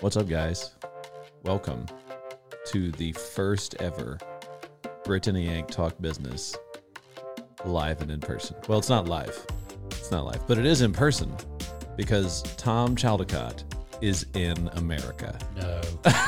What's up, guys? Welcome to the first ever Brittany Yank Talk Business live and in person. Well, it's not live. It's not live, but it is in person because Tom Chaldecott is in America. No.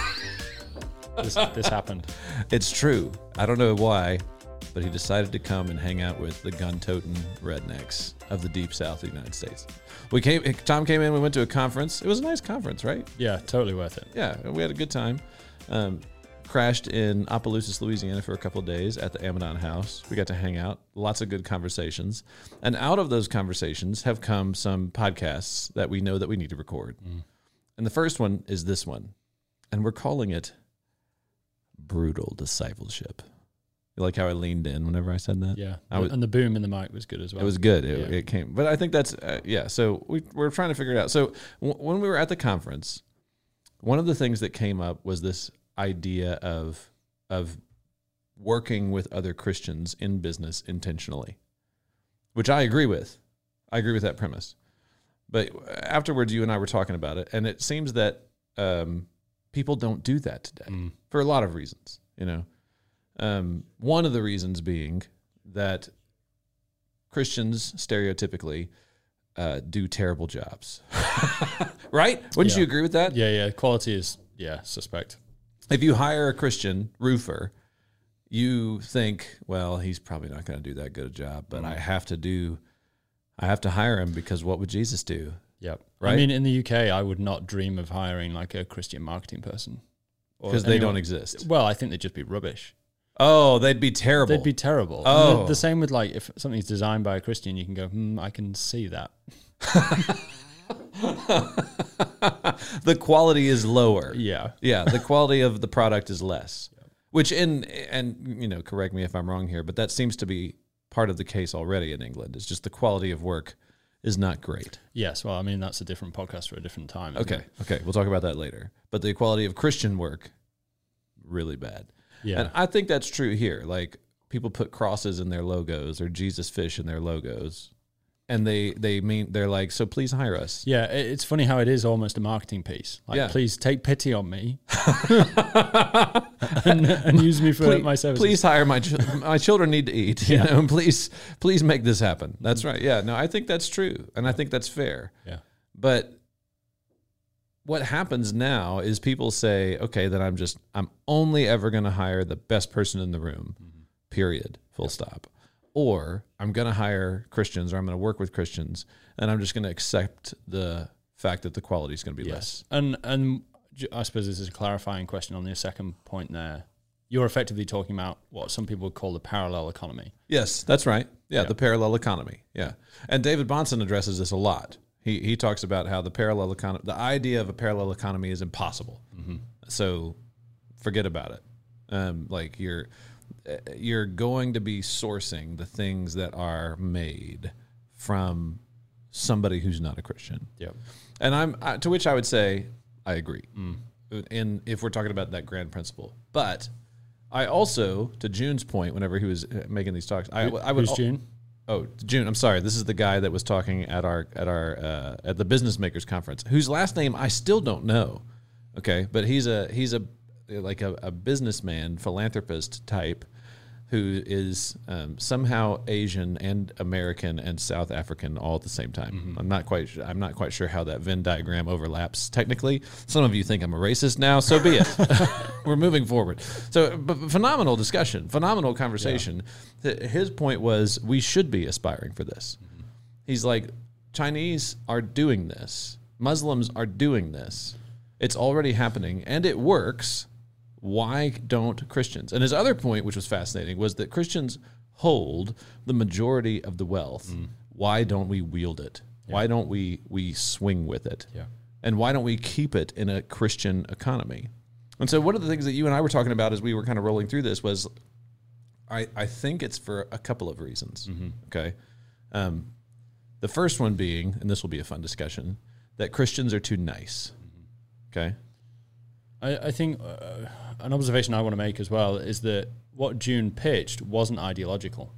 This happened. It's true. I don't know why, but he decided to come and hang out with the gun-toting rednecks of the deep south of the United States. Tom came in, we went to a conference. It was a nice conference, right? Yeah, totally worth it. Yeah, we had a good time. Crashed in Opelousas, Louisiana for a couple of days at the Amadon House. We got to hang out. Lots of good conversations. And out of those conversations have come some podcasts that we know that we need to record. And the first one is this one. And we're calling it Brutal Discipleship. You like how I leaned in whenever I said that? Yeah. And the boom in the mic was good as well. It was good. It came. But I think that's, so we're trying to figure it out. So when we were at the conference, one of the things that came up was this idea of working with other Christians in business intentionally, which I agree with. I agree with that premise. But afterwards, you and I were talking about it, and it seems that people don't do that today for a lot of reasons, you know. One of the reasons being that Christians stereotypically do terrible jobs, right? Wouldn't you agree with that? Yeah. Quality is, suspect. If you hire a Christian roofer, you think, well, he's probably not going to do that good a job, but I have to hire him because what would Jesus do? Yep. Right? I mean, in the UK, I would not dream of hiring like a Christian marketing person. Because they don't exist. Well, I think they'd just be rubbish. Oh, they'd be terrible. They'd be terrible. Oh. The same with like if something's designed by a Christian, you can go, I can see that. The quality is lower. Yeah. Yeah, the quality of the product is less. Which and you know, correct me if I'm wrong here, but that seems to be part of the case already in England. It's just the quality of work is not great. Yes, well, I mean, that's a different podcast for a different time. Okay, we'll talk about that later. But the quality of Christian work, really bad. Yeah. And I think that's true here. Like, people put crosses in their logos or Jesus fish in their logos. And they're like, so please hire us. Yeah, it's funny how it is almost a marketing piece. Like, please take pity on me and use me for my services. Please hire my children need to eat. You know, and please make this happen. That's right. Yeah, no, I think that's true, and I think that's fair. Yeah. But what happens now is people say, okay, then I'm only ever going to hire the best person in the room. Period. Full stop. Or I'm going to hire Christians, or I'm going to work with Christians, and I'm just going to accept the fact that the quality is going to be less. And I suppose this is a clarifying question on your second point there. You're effectively talking about what some people would call the parallel economy. Yes, that's right. Yeah, the parallel economy. Yeah. And David Bahnsen addresses this a lot. He talks about how the parallel economy, the idea of a parallel economy is impossible. So forget about it. Like you're going to be sourcing the things that are made from somebody who's not a Christian. Yep. And to which I would say I agree. If we're talking about that grand principle. But I also, to June's point, whenever he was making these talks, Who's June? Oh, June. I'm sorry. This is the guy that was talking at the Business Makers Conference, whose last name I still don't know. Okay, but he's a businessman, philanthropist type, who is somehow Asian and American and South African all at the same time. I'm not quite sure how that Venn diagram overlaps technically. Some of you think I'm a racist now, so be it. We're moving forward. So, but phenomenal discussion, phenomenal conversation. Yeah. His point was we should be aspiring for this. He's like, Chinese are doing this. Muslims are doing this. It's already happening, and it works. Why don't Christians? And his other point, which was fascinating, was that Christians hold the majority of the wealth. Why don't we wield it? Yeah. Why don't we swing with it? Yeah. And why don't we keep it in a Christian economy? And so one of the things that you and I were talking about as we were kind of rolling through this was I think it's for a couple of reasons, okay? The first one being, and this will be a fun discussion, that Christians are too nice, okay? I think an observation I want to make as well is that what June pitched wasn't ideological.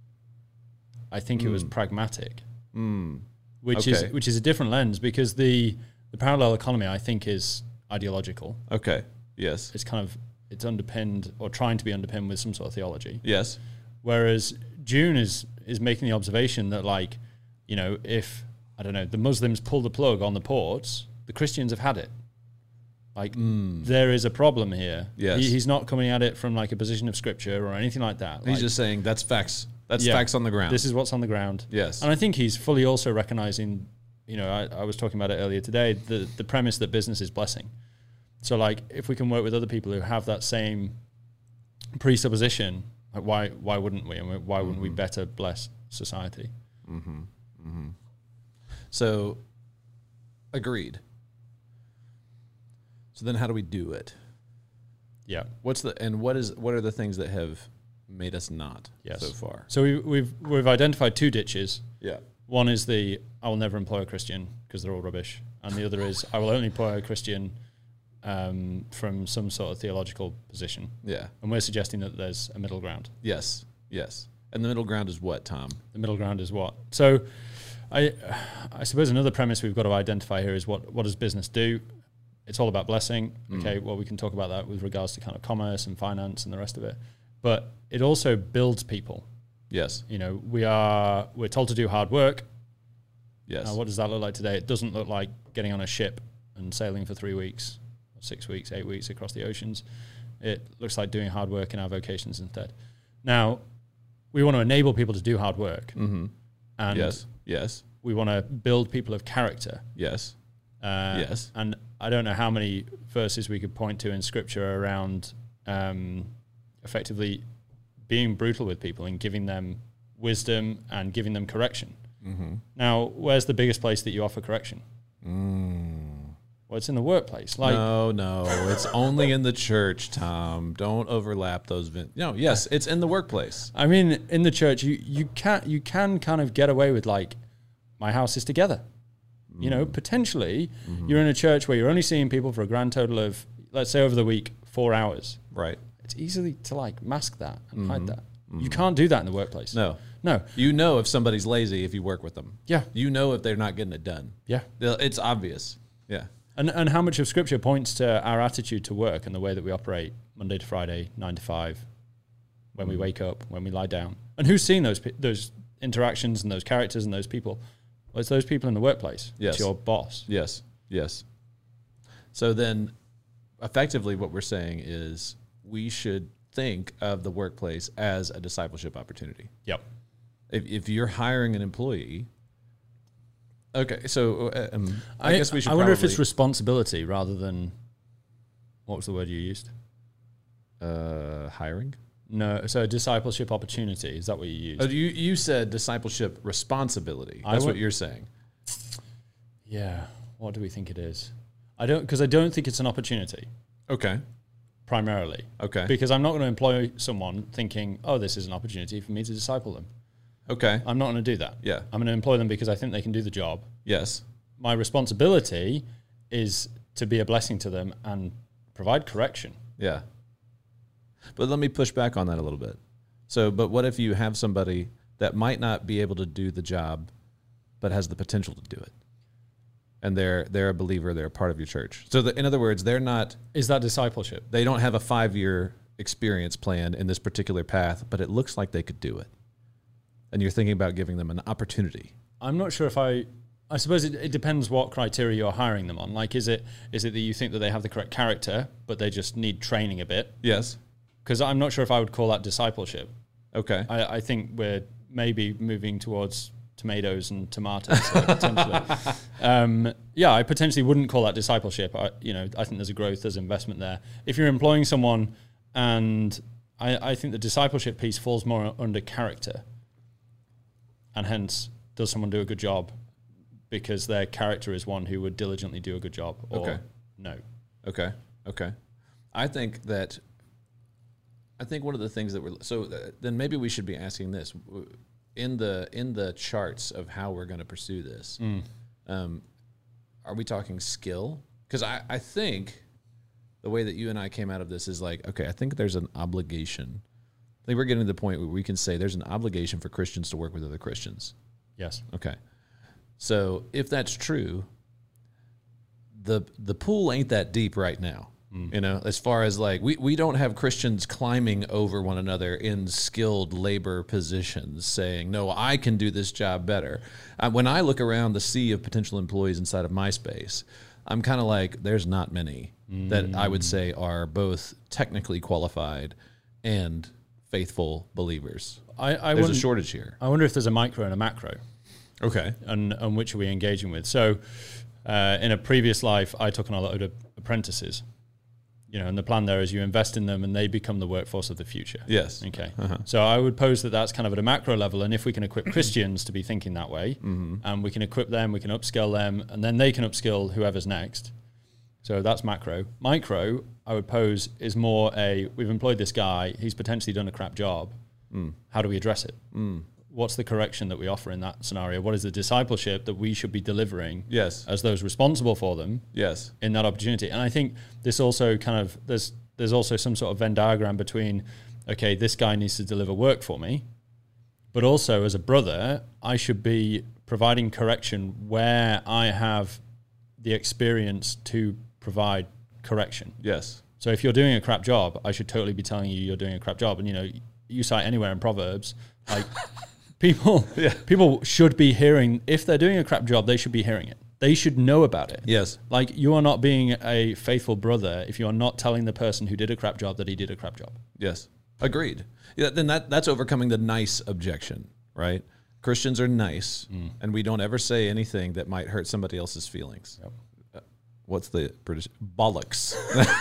I think it was pragmatic, which is a different lens, because the parallel economy, I think, is ideological. Okay. Yes. It's underpinned or trying to be underpinned with some sort of theology. Yes. Whereas June is making the observation that, like, you know, if, I don't know, the Muslims pull the plug on the ports, the Christians have had it. Like, there is a problem here. Yes. He's not coming at it from like a position of scripture or anything like that. He's just saying that's facts. That's facts on the ground. This is what's on the ground. Yes. And I think he's fully also recognizing, you know, I was talking about it earlier today, the premise that business is blessing. So, like, if we can work with other people who have that same presupposition, like, why wouldn't we? And why wouldn't we better bless society? Mm-hmm. Mm-hmm. So, agreed. So then how do we do it? Yeah. What are the things that have made us not so far? So we've identified two ditches. Yeah. One is I will never employ a Christian because they're all rubbish. And the other is I will only employ a Christian from some sort of theological position. Yeah. And we're suggesting that there's a middle ground. Yes. Yes. And the middle ground is what, Tom? The middle ground is what? So I suppose another premise we've got to identify here is what does business do? It's all about blessing. Okay, well, we can talk about that with regards to kind of commerce and finance and the rest of it. But it also builds people. Yes. You know, we're told to do hard work. Yes. Now, what does that look like today? It doesn't look like getting on a ship and sailing for 3 weeks, 6 weeks, 8 weeks across the oceans. It looks like doing hard work in our vocations instead. Now, we want to enable people to do hard work. Mm-hmm. And yes. we want to build people of character. Yes. Yes. And I don't know how many verses we could point to in Scripture around effectively being brutal with people and giving them wisdom and giving them correction. Mm-hmm. Now, where's the biggest place that you offer correction? Well, it's in the workplace. Like, no, it's only in the church, Tom. Don't overlap those. Yes, it's in the workplace. I mean, in the church, you can kind of get away with, like, my house is together. You know, potentially you're in a church where you're only seeing people for a grand total of, let's say over the week, 4 hours. Right. It's easy to, like, mask that and hide that. You can't do that in the workplace. No. You know if somebody's lazy if you work with them. Yeah. You know if they're not getting it done. Yeah. It's obvious. Yeah. And how much of Scripture points to our attitude to work and the way that we operate Monday to Friday, 9 to 5, when we wake up, when we lie down. And who's seen those interactions and those characters and those people? Well, it's those people in the workplace. Yes. It's your boss. Yes. Yes. So then effectively what we're saying is we should think of the workplace as a discipleship opportunity. Yep. If you're hiring an employee, okay, so I guess we should. I wonder if it's responsibility rather than, what was the word you used? Hiring. No, so discipleship opportunity. Is that what you used? Oh, you said discipleship responsibility. That's what you're saying. Yeah. What do we think it is? I don't think it's an opportunity. Okay. Primarily. Okay. Because I'm not going to employ someone thinking, oh, this is an opportunity for me to disciple them. Okay. I'm not going to do that. Yeah. I'm going to employ them because I think they can do the job. Yes. My responsibility is to be a blessing to them and provide correction. Yeah. But let me push back on that a little bit. So, but what if you have somebody that might not be able to do the job, but has the potential to do it? And they're a believer, they're a part of your church. So in other words, they're not... Is that discipleship? They don't have a 5-year experience plan in this particular path, but it looks like they could do it. And you're thinking about giving them an opportunity. I'm not sure if I suppose it depends what criteria you're hiring them on. Like, is it that you think that they have the correct character, but they just need training a bit? Yes. Because I'm not sure if I would call that discipleship. Okay. I think we're maybe moving towards tomatoes and tomatoes potentially. I potentially wouldn't call that discipleship. I think there's a growth, there's investment there. If you're employing someone, and I think the discipleship piece falls more under character, and hence, does someone do a good job because their character is one who would diligently do a good job, or no? Okay. I think one of the things that then maybe we should be asking this in the charts of how we're going to pursue this. Are we talking skill? Because I think the way that you and I came out of this is like, okay, I think there's an obligation. I think we're getting to the point where we can say there's an obligation for Christians to work with other Christians. Yes. Okay. So if that's true, the pool ain't that deep right now. You know, as far as like we don't have Christians climbing over one another in skilled labor positions saying, no, I can do this job better. When I look around the sea of potential employees inside of MySpace, I'm kind of like, there's not many that I would say are both technically qualified and faithful believers. There's a shortage here. I wonder if there's a micro and a macro. Okay. And which are we engaging with? So in a previous life, I took on a lot of apprentices. You know, and the plan there is you invest in them and they become the workforce of the future. Yes. Okay. So I would pose that that's kind of at a macro level. And if we can equip Christians to be thinking that way, and we can equip them, we can upskill them, and then they can upskill whoever's next. So that's macro. Micro, I would pose, is more we've employed this guy, he's potentially done a crap job. How do we address it? What's the correction that we offer in that scenario? What is the discipleship that we should be delivering as those responsible for them in that opportunity? And I think this also kind of, there's also some sort of Venn diagram between, okay, this guy needs to deliver work for me, but also as a brother, I should be providing correction where I have the experience to provide correction. Yes. So if you're doing a crap job, I should totally be telling you you're doing a crap job. And, you know, you cite anywhere in Proverbs, like... People should be hearing, if they're doing a crap job, they should be hearing it. They should know about it. Yes. Like, you are not being a faithful brother if you are not telling the person who did a crap job that he did a crap job. Yes. Agreed. Yeah, then that's overcoming the nice objection, right? Christians are nice, and we don't ever say anything that might hurt somebody else's feelings. Yep. What's the British? Bollocks.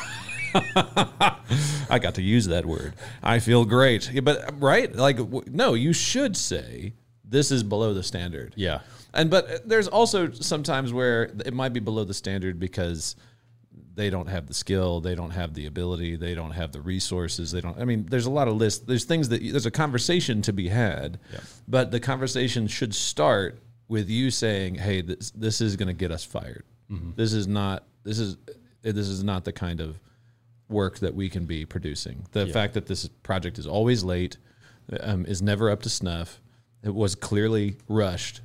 I got to use that word. I feel great. Yeah, but right? Like, no, you should say this is below the standard. Yeah. But there's also sometimes where it might be below the standard because they don't have the skill, they don't have the ability, they don't have the resources, there's a lot of lists. There's things there's a conversation to be had, but the conversation should start with you saying, hey, this is going to get us fired. This is not the kind of work that we can be producing. The fact that this project is always late, is never up to snuff. It was clearly rushed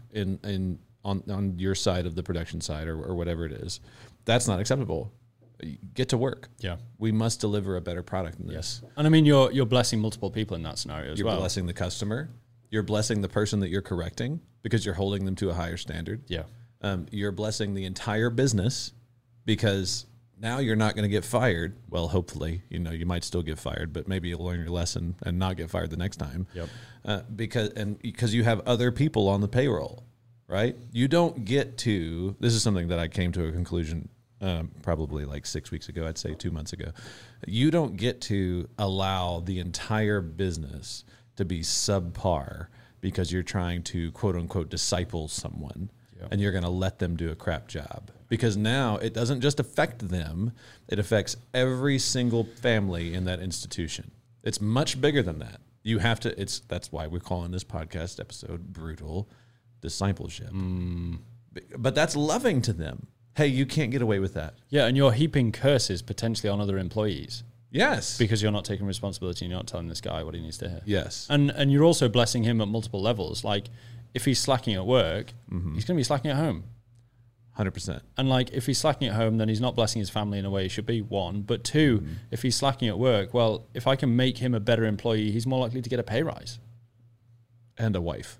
on your side of the production side or whatever it is. That's not acceptable. Get to work. Yeah. We must deliver a better product than this. And I mean, you're blessing multiple people in that scenario as well. You're blessing the customer. You're blessing the person that you're correcting because you're holding them to a higher standard. Yeah. You're blessing the entire business because now you're not going to get fired. Well, hopefully, you might still get fired, but maybe you'll learn your lesson and not get fired the next time. Yep. Because you have other people on the payroll, right? You don't get to. This is something that I came to a conclusion probably like 6 weeks ago. I'd say 2 months ago. You don't get to allow the entire business to be subpar because you're trying to quote unquote disciple someone. And you're going to let them do a crap job because now it doesn't just affect them. It affects every single family in that institution. It's much bigger than that. You have to, that's why we're calling this podcast episode Brutal Discipleship. But that's loving to them. Hey, you can't get away with that. Yeah. And you're heaping curses potentially on other employees. Yes. Because you're not taking responsibility and you're not telling this guy what he needs to hear. Yes. And you're also blessing him at multiple levels. Like, if he's slacking at work, he's going to be slacking at home. 100%. And like, if he's slacking at home, then he's not blessing his family in a way he should be, one. But two, if he's slacking at work, well, if I can make him a better employee, he's more likely to get a pay rise. And a wife.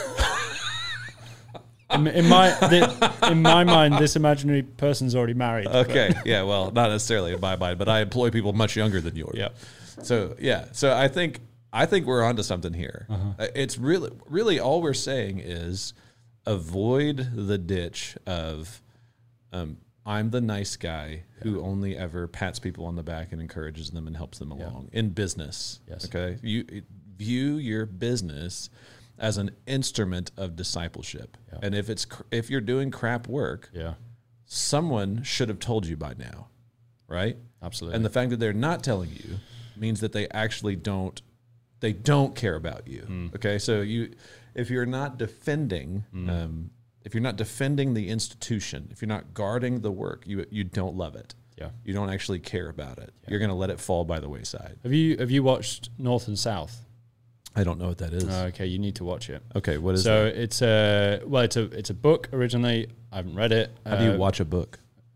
In my mind, this imaginary person's already married. Okay. Yeah, well, not necessarily in my mind, but I employ people much younger than yours. Yeah. So I think we're onto something here. It's really all we're saying is avoid the ditch of I'm the nice guy who only ever pats people on the back and encourages them and helps them along in business. Yes. Okay. You view your business as an instrument of discipleship. Yeah. And if you're doing crap work, someone should have told you by now, right? Absolutely. And the fact that they're not telling you means that they actually don't care about you. Okay, so if you're not defending, if you're not defending the institution, if you're not guarding the work, you don't love it. Yeah, you don't actually care about it. Yeah. You're going to let it fall by the wayside. Have you watched North and South? I don't know what that is. Okay, you need to watch it. Okay, what is so that? It's a book originally. I haven't read it. How do you watch a book?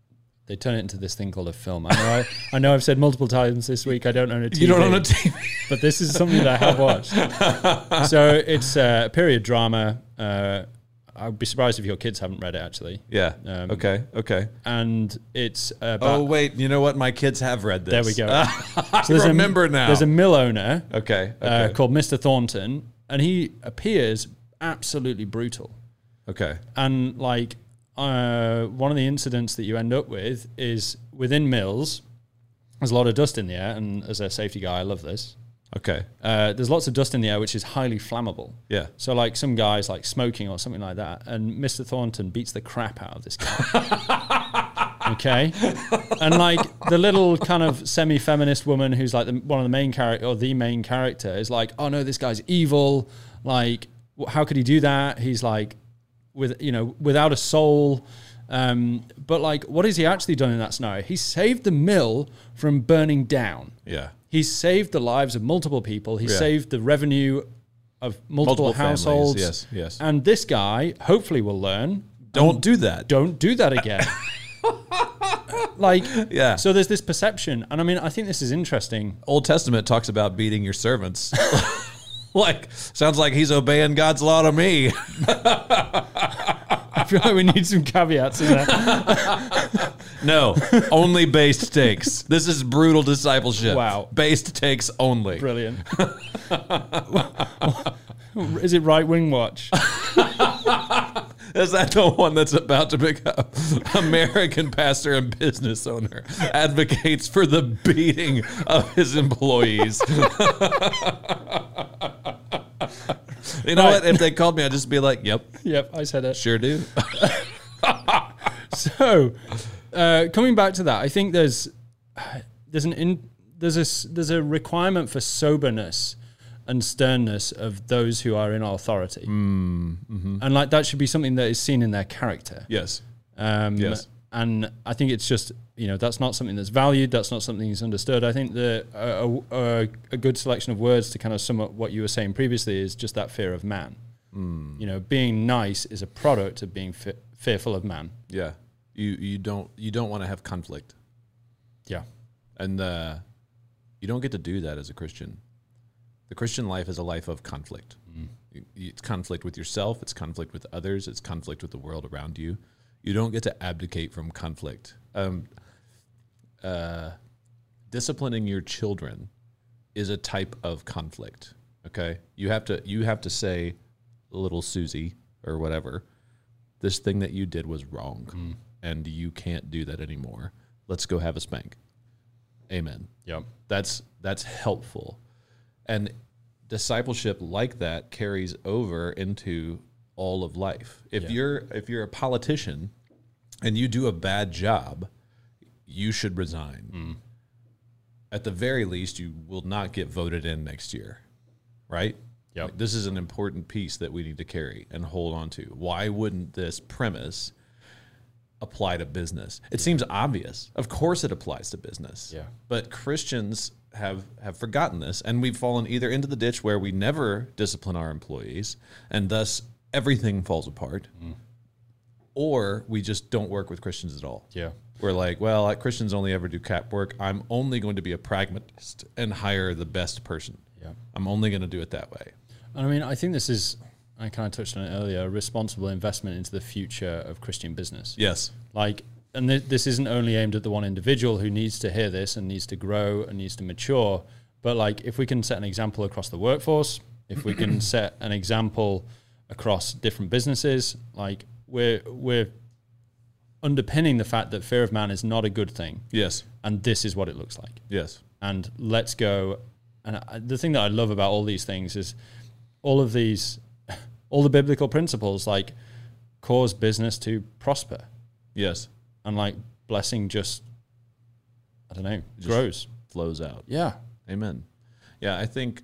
They turn it into this thing called a film. I know I've said multiple times this week I don't own a TV. You don't own a TV. But this is something that I have watched. So it's a period drama. I'd be surprised if your kids haven't read it, actually. Yeah. Okay. And it's about... Oh, wait. You know what? My kids have read this. There we go. I remember now. There's a mill owner Okay. called Mr. Thornton, and he appears absolutely brutal. Okay. And, like, one of the incidents that you end up with is within mills, there's a lot of dust in the air, and as a safety guy, I love this. Okay. There's lots of dust in the air, which is highly flammable. Yeah. So, like, some guy's, like, smoking or something like that, and Mr. Thornton beats the crap out of this guy. Okay? And, like, the little kind of semi-feminist woman who's, like, one of the main character, or the main character, is like, oh, no, this guy's evil. Like, how could he do that? He's, like, without a soul. But, like, what has he actually done in that scenario? He saved the mill from burning down. Yeah. He's saved the lives of multiple people. He saved the revenue of multiple households. Families. Yes. And this guy hopefully will learn. Don't do that. Don't do that again. Like, yeah. So there's this perception. And I mean, I think this is interesting. Old Testament talks about beating your servants. Like, sounds like he's obeying God's law to me. I feel like we need some caveats in there. No, only based takes. This is brutal discipleship. Wow. Based takes only. Brilliant. Is it Right Wing Watch? Is that the one that's about to become American pastor and business owner? Advocates for the beating of his employees. You know what? If they called me, I'd just be like, yep. Yep, I said it. Sure do. So, coming back to that, I think there's a requirement for soberness and sternness of those who are in authority, and like that should be something that is seen in their character. Yes. Yes. And I think it's just that's not something that's valued. That's not something that's understood. I think that a good selection of words to kind of sum up what you were saying previously is just that fear of man. Being nice is a product of being fearful of man. Yeah. You don't want to have conflict. Yeah. And you don't get to do that as a Christian. The Christian life is a life of conflict. It's conflict with yourself. It's conflict with others. It's conflict with the world around you. You don't get to abdicate from conflict. Disciplining your children is a type of conflict. Okay, you have to say, little Susie or whatever, this thing that you did was wrong, and you can't do that anymore. Let's go have a spank. Amen. Yep. That's helpful, and discipleship like that carries over into all of life. If you're a politician and you do a bad job, you should resign. At the very least, you will not get voted in next year, right? Yep. Like, this is an important piece that we need to carry and hold on to. Why wouldn't this premise apply to business? It seems obvious. Of course it applies to business. Yeah. But Christians have forgotten this, and we've fallen either into the ditch where we never discipline our employees, and thus everything falls apart, or we just don't work with Christians at all. Yeah. We're like, well, Christians only ever do cap work. I'm only going to be a pragmatist and hire the best person. Yeah. I'm only going to do it that way. And I mean, I think this is, I kind of touched on it earlier, a responsible investment into the future of Christian business. Yes. Like, and this isn't only aimed at the one individual who needs to hear this and needs to grow and needs to mature, but like if we can set an example across the workforce, if we can set an example across different businesses, like we're underpinning the fact that fear of man is not a good thing. Yes. And this is what it looks like. Yes. And let's go. And the thing that I love about all these things is all the biblical principles like cause business to prosper. Yes. And like blessing just grows. Flows out. Yeah. Amen. Yeah, I think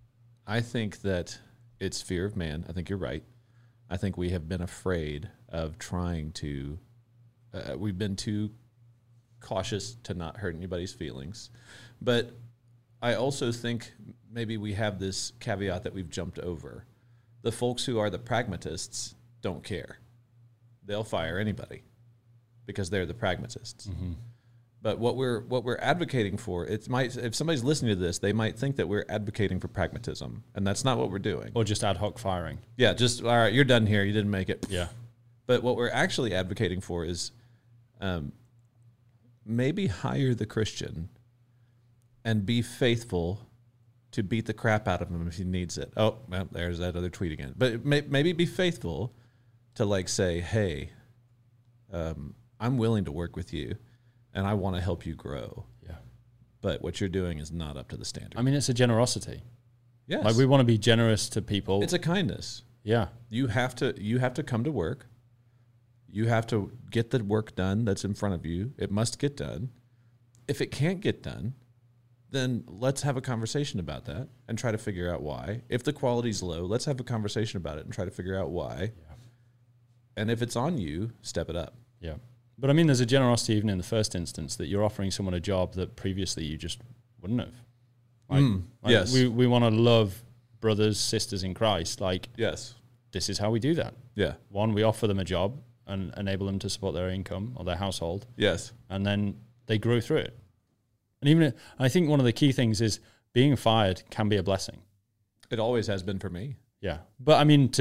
that it's fear of man. I think you're right. I think we have been afraid of trying to, we've been too cautious to not hurt anybody's feelings. But I also think maybe we have this caveat that we've jumped over. The folks who are the pragmatists don't care. They'll fire anybody. because they're the pragmatists. But what we're advocating for, if somebody's listening to this, they might think that we're advocating for pragmatism, and that's not what we're doing. Or just ad hoc firing. Yeah, just, all right, you're done here. You didn't make it. Yeah. But what we're actually advocating for is maybe hire the Christian and be faithful to beat the crap out of him if he needs it. Oh, well, there's that other tweet again. But maybe be faithful to like say, hey, I'm willing to work with you and I want to help you grow. Yeah. But what you're doing is not up to the standard. I mean, it's a generosity. Yes. Like we want to be generous to people. It's a kindness. Yeah. You have to come to work. You have to get the work done that's in front of you. It must get done. If it can't get done, then let's have a conversation about that and try to figure out why. If the quality's low, let's have a conversation about it and try to figure out why. Yeah. And if it's on you, step it up. Yeah. But I mean, there's a generosity even in the first instance that you're offering someone a job that previously you just wouldn't have. Yes. We want to love brothers, sisters in Christ. Like, yes, this is how we do that. Yeah. One, we offer them a job and enable them to support their income or their household. Yes. And then they grow through it. And even, I think one of the key things is being fired can be a blessing. It always has been for me. Yeah. But I mean,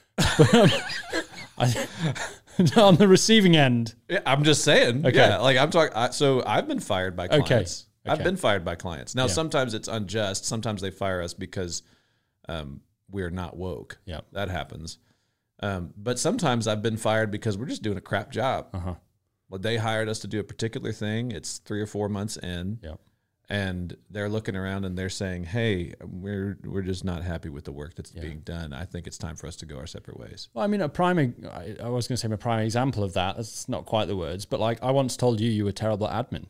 on the receiving end. Yeah, I'm just saying. Okay. Yeah, like I'm talking. So I've been fired by clients. Okay. I've been fired by clients. Now, sometimes it's unjust. Sometimes they fire us because we're not woke. Yeah. That happens. But sometimes I've been fired because we're just doing a crap job. Well, they hired us to do a particular thing. It's 3 or 4 months in. Yeah. And they're looking around and they're saying, hey, we're just not happy with the work that's being done. I think it's time for us to go our separate ways. Well, I mean, I was going to say a prime example of that. That's not quite the words, but like I once told you were terrible at admin.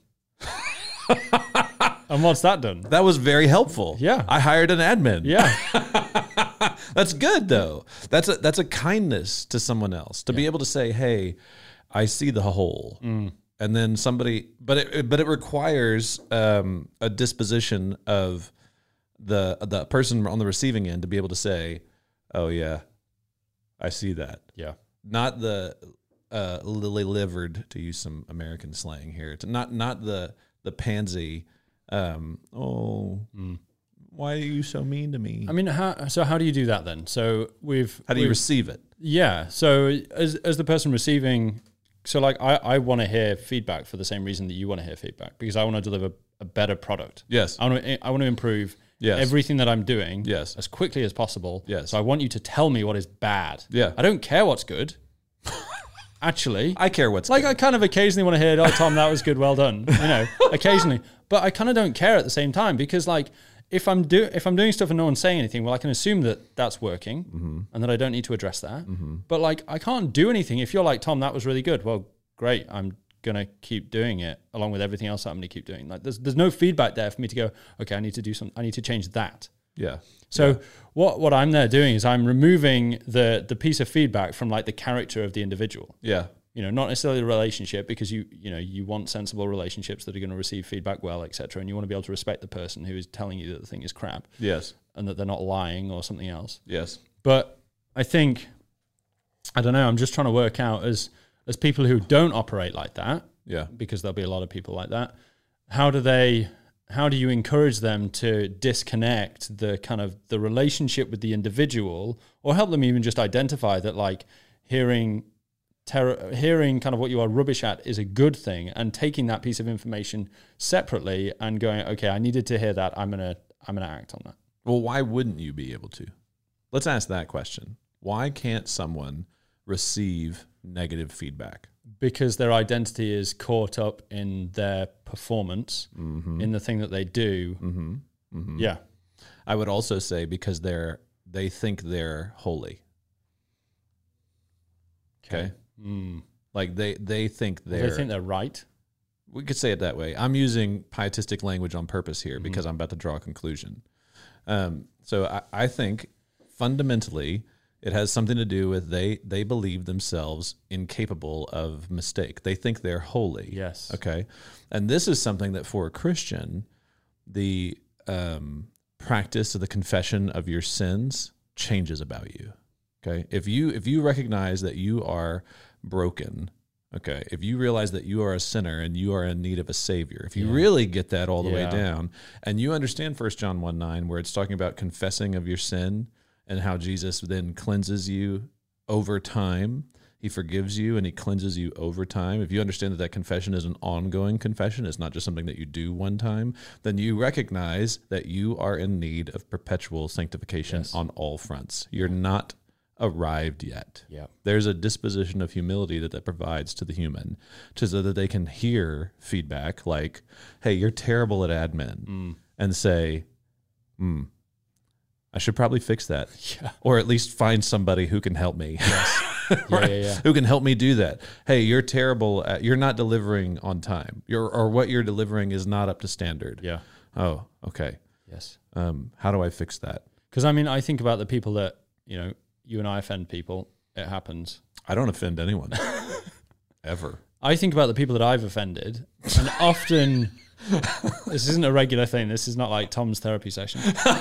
And what's that done? That was very helpful. Yeah. I hired an admin. Yeah. That's good though. That's a kindness to someone else to be able to say, hey, I see the whole. And then somebody, but it requires a disposition of the person on the receiving end to be able to say, "Oh yeah, I see that." Yeah, not the lily-livered, to use some American slang here. It's not the pansy. Why are you so mean to me? I mean, how do you do that then? So how do you receive it? Yeah. So as the person receiving. So like I want to hear feedback for the same reason that you want to hear feedback, because I want to deliver a better product. Yes. I want to improve everything that I'm doing as quickly as possible. Yes. So I want you to tell me what is bad. Yeah. I don't care what's good. Actually. I care what's good. I kind of occasionally want to hear, oh, Tom, that was good, well done. Occasionally. But I kind of don't care at the same time, because like if I'm doing stuff and no one's saying anything, well, I can assume that that's working and that I don't need to address that. But like, I can't do anything. If you're like, Tom, that was really good. Well, great. I'm going to keep doing it along with everything else that I'm going to keep doing. Like there's no feedback there for me to go, okay, I need to do something. I need to change that. Yeah. So what I'm there doing is I'm removing the piece of feedback from like the character of the individual. Yeah. Not necessarily the relationship, because you want sensible relationships that are going to receive feedback well, etc. And you want to be able to respect the person who is telling you that the thing is crap. Yes. And that they're not lying or something else. Yes. But I think, I don't know, I'm just trying to work out as people who don't operate like that, because there'll be a lot of people like that, how do you encourage them to disconnect the kind of the relationship with the individual, or help them even just identify that like hearing kind of what you are rubbish at is a good thing, and taking that piece of information separately and going, okay, I needed to hear that. I'm gonna act on that. Well, why wouldn't you be able to? Let's ask that question. Why can't someone receive negative feedback? Because their identity is caught up in their performance, in the thing that they do. Yeah. I would also say because they think they're holy. Okay. Like they think they're right. We could say it that way. I'm using pietistic language on purpose here because I'm about to draw a conclusion. So I think fundamentally it has something to do with they believe themselves incapable of mistake. They think they're holy. Yes. Okay. And this is something that for a Christian, the practice of the confession of your sins changes about you. Okay. If you recognize that you are broken, Okay, if you realize that you are a sinner and you are in need of a savior, if you really get that all the way down, and you understand 1 John 1:9, where it's talking about confessing of your sin and how Jesus then cleanses you over time, he forgives you and he cleanses you over time. If you understand that that confession is an ongoing confession, it's not just something that you do one time, then you recognize that you are in need of perpetual sanctification on all fronts. You're not arrived yet. There's a disposition of humility that provides to the human, so that they can hear feedback like, hey, you're terrible at admin, and say, I should probably fix that, or at least find somebody who can help me. Who can help me do that. Hey, you're terrible at, you're not delivering on time. Or what you're delivering is not up to standard. Oh, okay. How do I fix that? Because I mean, I think about the people that, you and I offend people. It happens. I don't offend anyone. Ever. I think about the people that I've offended, and often this isn't a regular thing. This is not like Tom's therapy session.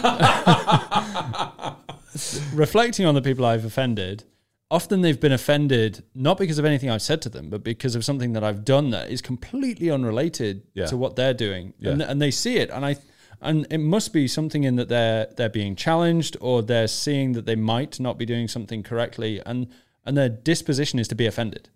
Reflecting on the people I've offended, often they've been offended not because of anything I've said to them, but because of something that I've done that is completely unrelated to what they're doing. And they see it, and it must be something in that they're being challenged, or they're seeing that they might not be doing something correctly, and their disposition is to be offended.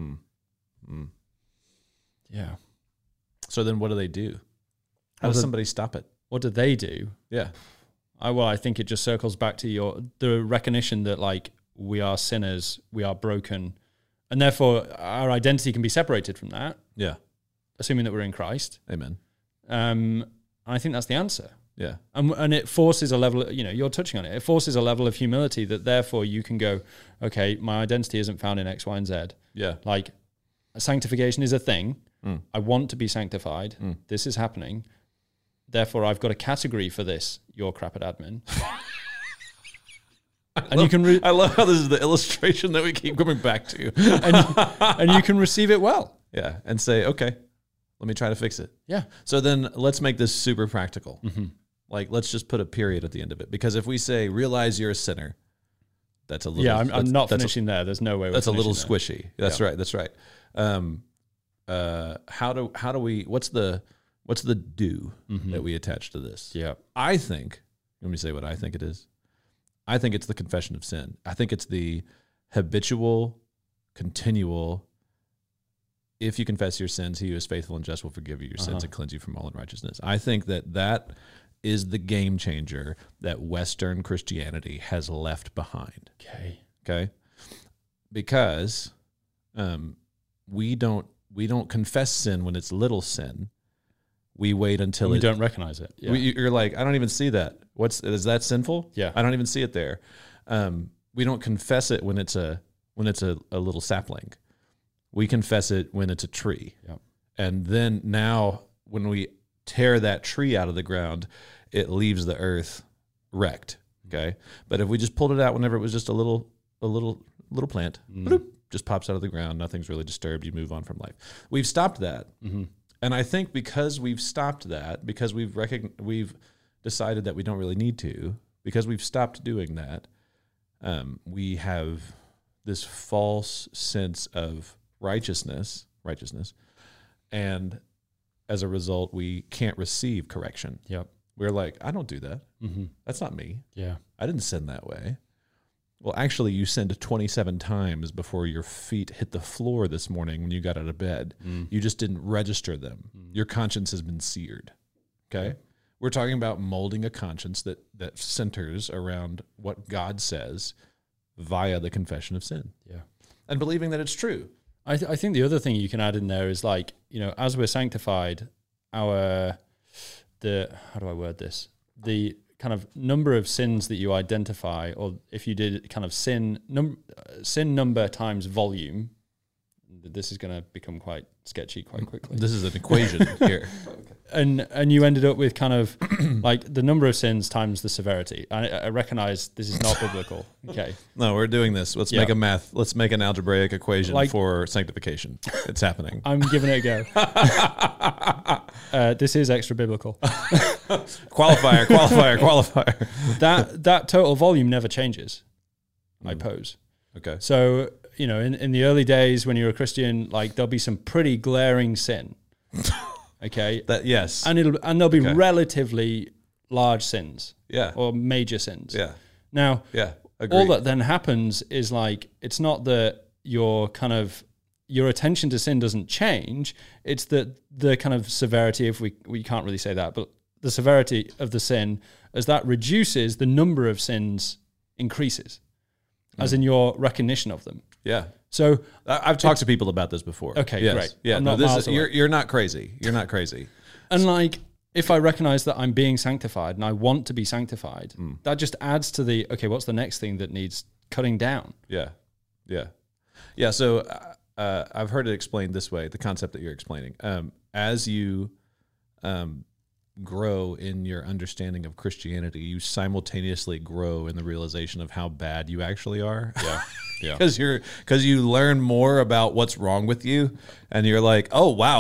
Yeah. So then what do they do? How does somebody stop it? What do they do? Yeah. I think it just circles back to the recognition that, like, we are sinners, we are broken, and therefore our identity can be separated from that. Yeah. Assuming that we're in Christ. Amen. I think that's the answer. Yeah. And it forces a level, you're touching on it. It forces a level of humility that therefore you can go, okay, my identity isn't found in X, Y, and Z. Yeah. Like, sanctification is a thing. I want to be sanctified. This is happening. Therefore, I've got a category for this. You're crap at admin. I love how this is the illustration that we keep coming back to. and you can receive it well. Yeah. And say, okay, let me try to fix it. Yeah. So then let's make this super practical. Like, let's just put a period at the end of it. Because if we say, realize you're a sinner, that's a little... Yeah, I'm not finishing there. There's no way we're That's a little there. squishy. That's right. That's right. How do we... What's the do that we attach to this? Yeah. I think... Let me say what I think it is. I think it's the confession of sin. I think it's the habitual, continual... If you confess your sins, he who is faithful and just will forgive you your sins and cleanse you from all unrighteousness. I think that is the game changer that Western Christianity has left behind. Okay? Because we don't confess sin when it's little sin. We wait until we don't recognize it. Yeah. You're like, I don't even see that. Is that sinful? Yeah. I don't even see it there. We don't confess it when it's a little sapling. We confess it when it's a tree. Yep. And then now when we tear that tree out of the ground, it leaves the earth wrecked. Okay. But if we just pulled it out whenever it was just a little plant, bloop, just pops out of the ground, nothing's really disturbed, you move on from life. We've stopped that. And I think because we've stopped that, because we've decided that we don't really need to, because we've stopped doing that, we have this false sense of righteousness, and as a result, we can't receive correction. Yep. We're like, I don't do that. That's not me. Yeah. I didn't sin that way. Well, actually, you sinned 27 times before your feet hit the floor this morning when you got out of bed. You just didn't register them. Your conscience has been seared. Okay? We're talking about molding a conscience that centers around what God says via the confession of sin. Yeah. And believing that it's true. I think the other thing you can add in there is, like, as we're sanctified, how do I word this? The kind of number of sins that you identify, or if you did kind of sin number times volume, this is going to become quite sketchy quite quickly. This is an equation here. And you ended up with kind of like the number of sins times the severity. I recognize this is not biblical. Okay. No, we're doing this. Let's make an algebraic equation for sanctification. It's happening. I'm giving it a go. This is extra biblical. Qualifier. That total volume never changes, I pose. Okay. So, you know, in the early days when you're a Christian, like there'll be some pretty glaring sin. Okay. Yes. And there'll be relatively large sins. Yeah. Or major sins. Yeah. Now, Agreed. all that then happens is like, it's not that your attention to sin doesn't change. It's that the kind of severity, if we can't really say that, but the severity of the sin, as that reduces, the number of sins increases, as in your recognition of them. Yeah. So I've talked to people about this before. Okay, yes. great. Yeah, you're not crazy. You're not crazy. And like, if I recognize that I'm being sanctified and I want to be sanctified, that just adds to the, okay, what's the next thing that needs cutting down? Yeah. Yeah. Yeah. So I've heard it explained this way, the concept that you're explaining. As you grow in your understanding of Christianity, you simultaneously grow in the realization of how bad you actually are. Yeah. Yeah. Because you learn more about what's wrong with you, and you're like, oh wow,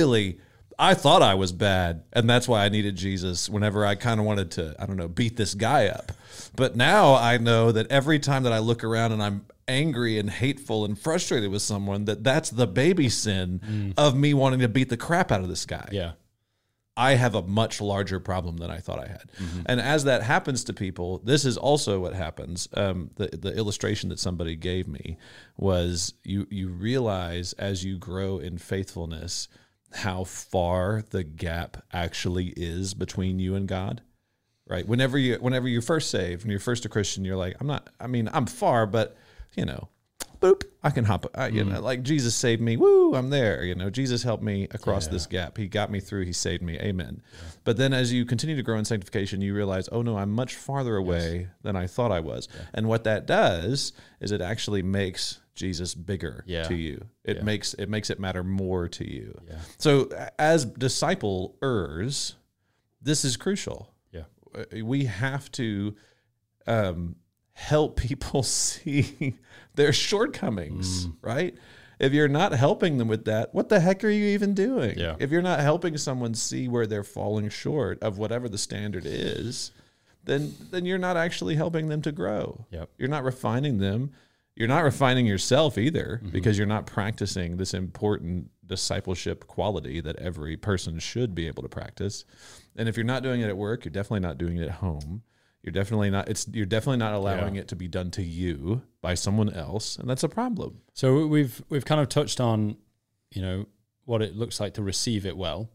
I thought I was bad, and that's why I needed Jesus whenever I kind of wanted to, I don't know, beat this guy up. But now I know that every time that I look around and I'm angry and hateful and frustrated with someone, that's the baby sin of me wanting to beat the crap out of this guy. Yeah. I have a much larger problem than I thought I had. And as that happens to people, this is also what happens. The illustration that somebody gave me was you realize as you grow in faithfulness how far the gap actually is between you and God. Right? Whenever you're first saved, when you're first a Christian, you're like, I'm far, but you know, boop, I can hop. You know, like Jesus saved me. Woo, I'm there. You know, Jesus helped me across this gap. He got me through. He saved me. Amen. Yeah. But then as you continue to grow in sanctification, you realize, oh no, I'm much farther away than I thought I was. Yeah. And what that does is it actually makes Jesus bigger to you. It makes it matter more to you. Yeah. So as disciplers, this is crucial. Yeah. We have to help people see their shortcomings, right? If you're not helping them with that, what the heck are you even doing? Yeah. If you're not helping someone see where they're falling short of whatever the standard is, then you're not actually helping them to grow. Yep. You're not refining them. You're not refining yourself either, because you're not practicing this important discipleship quality that every person should be able to practice. And if you're not doing it at work, you're definitely not doing it at home. You're definitely not allowing it to be done to you by someone else, and that's a problem. So we've kind of touched on, you know, what it looks like to receive it well.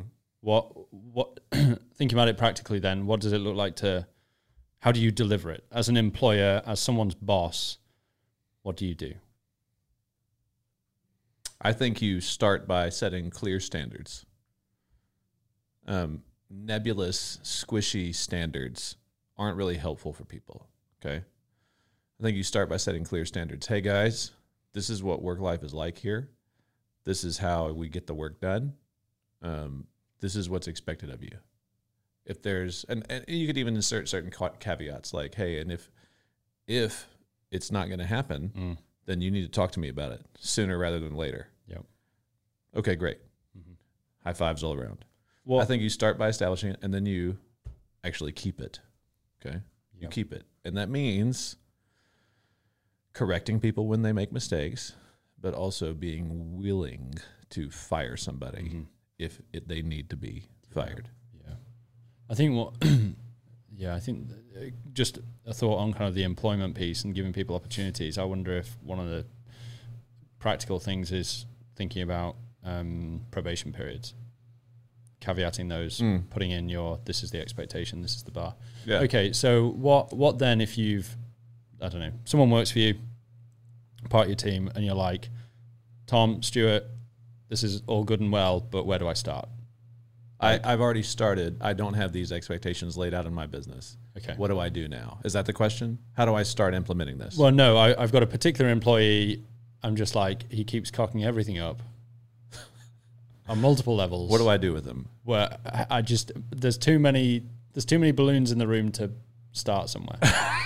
What thinking about it practically then, what does it look like how do you deliver it? As an employer, as someone's boss, what do you do? I think you start by setting clear standards. Nebulous, squishy standards aren't really helpful for people, okay? I think you start by setting clear standards. Hey, guys, this is what work life is like here. This is how we get the work done. This is what's expected of you. If there's, and you could even insert certain caveats like, hey, and if it's not going to happen, then you need to talk to me about it sooner rather than later. Yep. Okay, great. High fives all around. Well, I think you start by establishing it, and then you actually keep it. Okay? You keep it. And that means correcting people when they make mistakes, but also being willing to fire somebody if they need to be fired. Yeah. I think I think just a thought on kind of the employment piece and giving people opportunities. I wonder if one of the practical things is thinking about probation periods. Caveating those, putting in this is the expectation, this is the bar. Yeah. Okay, so what then if I don't know, someone works for you, part of your team, and you're like, Tom, Stuart, this is all good and well, but where do I start? I've already started. I don't have these expectations laid out in my business. Okay. What do I do now? Is that the question? How do I start implementing this? Well, no, I've got a particular employee. I'm just like, he keeps cocking everything up. On multiple levels. What do I do with them? Well, there's too many balloons in the room to start somewhere.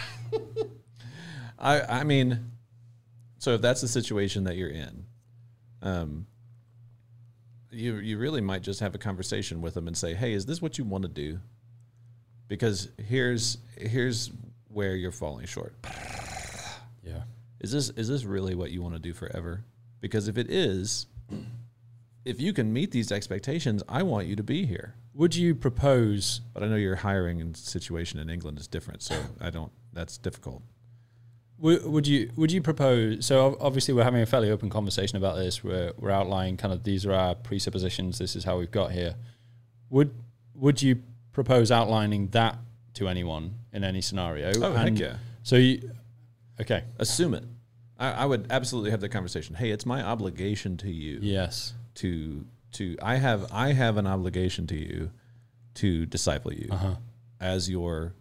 I mean, so if that's the situation that you're in, you really might just have a conversation with them and say, hey, is this what you want to do? Because here's where you're falling short. Yeah. is this really what you want to do forever? Because if it is, if you can meet these expectations, I want you to be here. Would you propose? But I know your hiring situation in England is different, so that's difficult. Would you propose? So obviously we're having a fairly open conversation about this. We're outlining kind of these are our presuppositions. This is how we've got here. Would you propose outlining that to anyone in any scenario? Oh, heck yeah. So okay. Assume it. I would absolutely have the conversation. Hey, it's my obligation to you. Yes. I have an obligation to you to disciple you as your,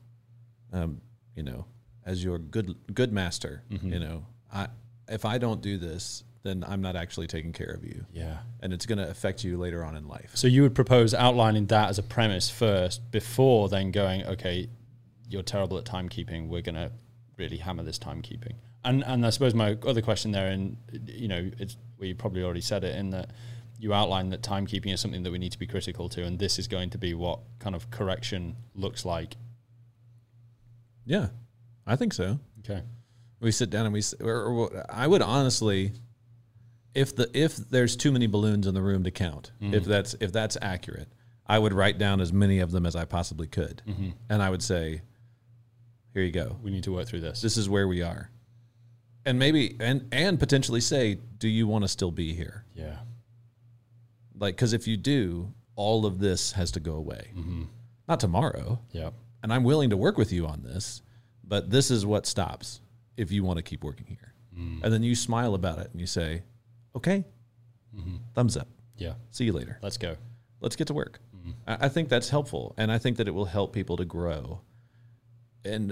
as your good master. Mm-hmm. If I don't do this, then I'm not actually taking care of you. Yeah. And it's going to affect you later on in life. So you would propose outlining that as a premise first before then going, okay, you're terrible at timekeeping. We're going to really hammer this timekeeping. And I suppose my other question there, and it's you probably already said it, in that you outlined that timekeeping is something that we need to be critical to, and this is going to be what kind of correction looks like. Yeah, I think so. Okay. We sit down and I would honestly, if there's too many balloons in the room to count, if that's accurate, I would write down as many of them as I possibly could, and I would say, here you go. We need to work through this. This is where we are. And maybe, and potentially say, do you want to still be here? Yeah. Because if you do, all of this has to go away. Not tomorrow. Yeah. And I'm willing to work with you on this, but this is what stops if you want to keep working here. And then you smile about it and you say, okay, thumbs up. Yeah. See you later. Let's go. Let's get to work. I think that's helpful. And I think that it will help people to grow. And,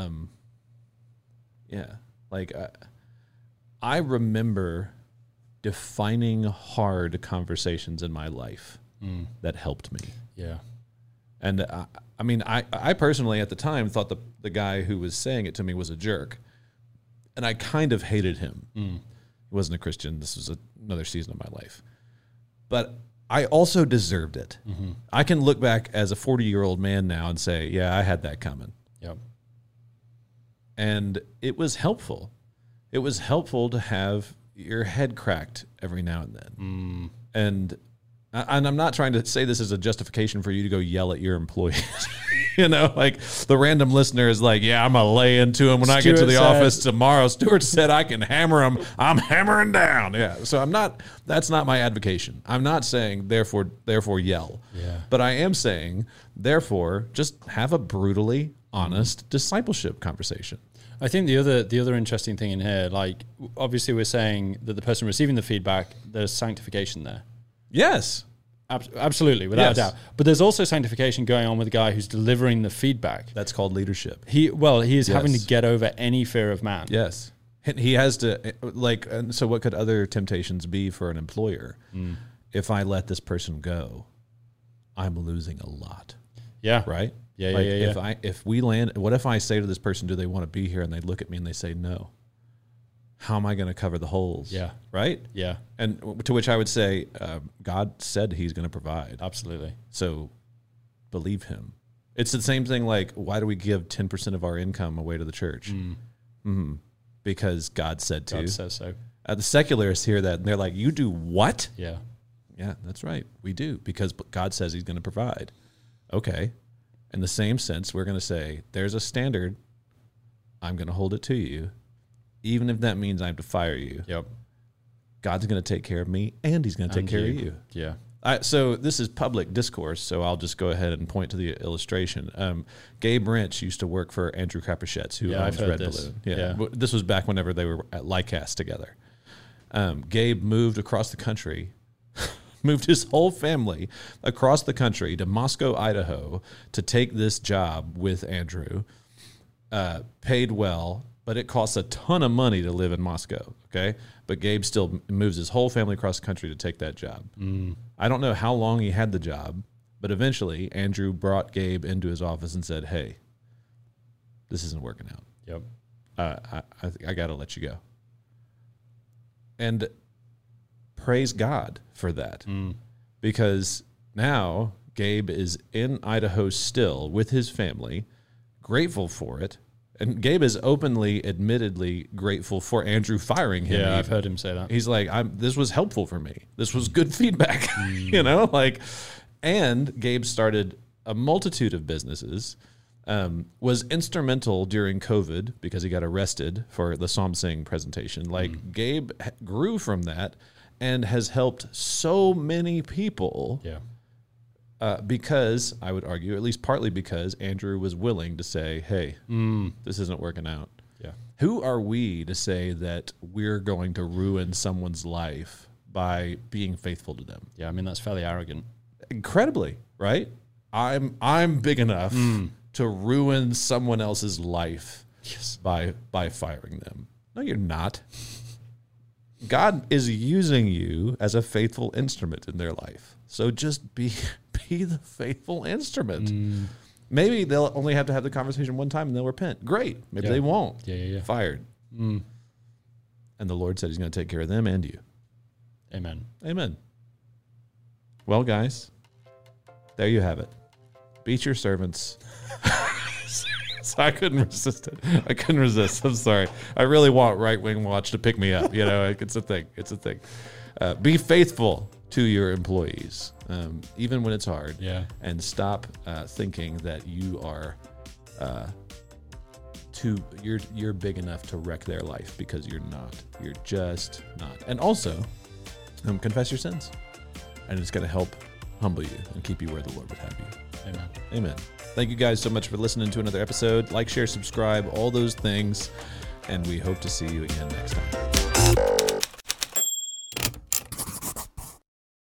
I remember defining hard conversations in my life that helped me. Yeah. And I personally at the time thought the guy who was saying it to me was a jerk. And I kind of hated him. He wasn't a Christian. This was another season of my life. But I also deserved it. I can look back as a 40-year-old man now and say, yeah, I had that coming. Yep. And it was helpful. It was helpful to have your head cracked every now and then. And I'm not trying to say this as a justification for you to go yell at your employees. The random listener is like, yeah, I'm going to lay into him when I get to the office tomorrow. Stuart said I can hammer him. I'm hammering down. Yeah. So that's not my advocation. I'm not saying therefore yell. Yeah. But I am saying, therefore, just have a brutally honest discipleship conversation. I think the other interesting thing in here, obviously we're saying that the person receiving the feedback, there's sanctification there. Yes. Absolutely, without a doubt. But there's also sanctification going on with the guy who's delivering the feedback. That's called leadership. He is having to get over any fear of man. Yes. He has to, so what could other temptations be for an employer? If I let this person go, I'm losing a lot. Yeah. Right? Yeah. If we land, what if I say to this person, do they want to be here? And they look at me and they say no. How am I going to cover the holes? Yeah. Right? Yeah. And to which I would say, God said he's going to provide. Absolutely. So believe him. It's the same thing why do we give 10% of our income away to the church? Because God said to. God says so. The secularists hear that and they're like, you do what? Yeah. Yeah, that's right. We do because God says he's going to provide. Okay. In the same sense, we're going to say, there's a standard. I'm going to hold it to you. Even if that means I have to fire you. Yep. God's going to take care of me and he's going to take care of you. Yeah. So this is public discourse, so I'll just go ahead and point to the illustration. Gabe Wrench used to work for Andrew Krapuschetz, who owns Red Balloon. Yeah. This was back whenever they were at Lycast together. Gabe moved across the country, moved his whole family across the country to Moscow, Idaho, to take this job with Andrew. Paid well, but it costs a ton of money to live in Moscow, okay? But Gabe still moves his whole family across the country to take that job. I don't know how long he had the job, but eventually Andrew brought Gabe into his office and said, hey, this isn't working out. Yep. I got to let you go. And praise God for that, because now Gabe is in Idaho still with his family, grateful for it, And Gabe is openly, admittedly grateful for Andrew firing him. Yeah, I've heard him say that. He's like, this was helpful for me. This was good feedback, and Gabe started a multitude of businesses, was instrumental during COVID because he got arrested for the Somsing presentation. Gabe grew from that and has helped so many people. Yeah. Because I would argue, at least partly because Andrew was willing to say, hey, this isn't working out. Yeah. Who are we to say that we're going to ruin someone's life by being faithful to them? Yeah, I mean, that's fairly arrogant. Incredibly, right? I'm big enough to ruin someone else's life by firing them. No, you're not. God is using you as a faithful instrument in their life. So just be the faithful instrument. Maybe they'll only have to have the conversation one time and they'll repent. Great. Maybe they won't. Yeah. Fired. And the Lord said he's going to take care of them and you. Amen. Amen. Well, guys, there you have it. Beat your servants. So I couldn't resist it. I couldn't resist. I'm sorry. I really want Right Wing Watch to pick me up. It's a thing. It's a thing. Be faithful to your employees, even when it's hard. Yeah. And stop thinking that you are you're big enough to wreck their life, because you're not. You're just not. And also, confess your sins, and it's going to help humble you and keep you where the Lord would have you. Amen. Amen. Thank you guys so much for listening to another episode. Like, share, subscribe, all those things. And we hope to see you again next time.